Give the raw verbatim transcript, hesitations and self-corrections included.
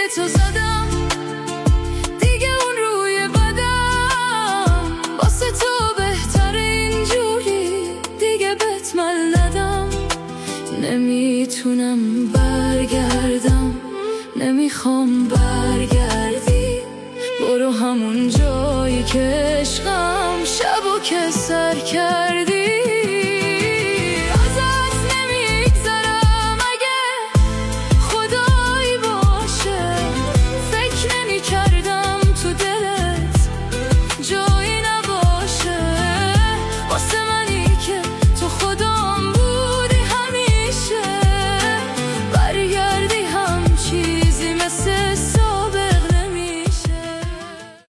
تو زدم، دیگه اون روی بدم واسه تو بهتر اینجوری دیگه بهت مل ندم. نمیتونم برگردم، نمیخوام برگردی، برو همون جایی که عشقم شبو که سر کردی.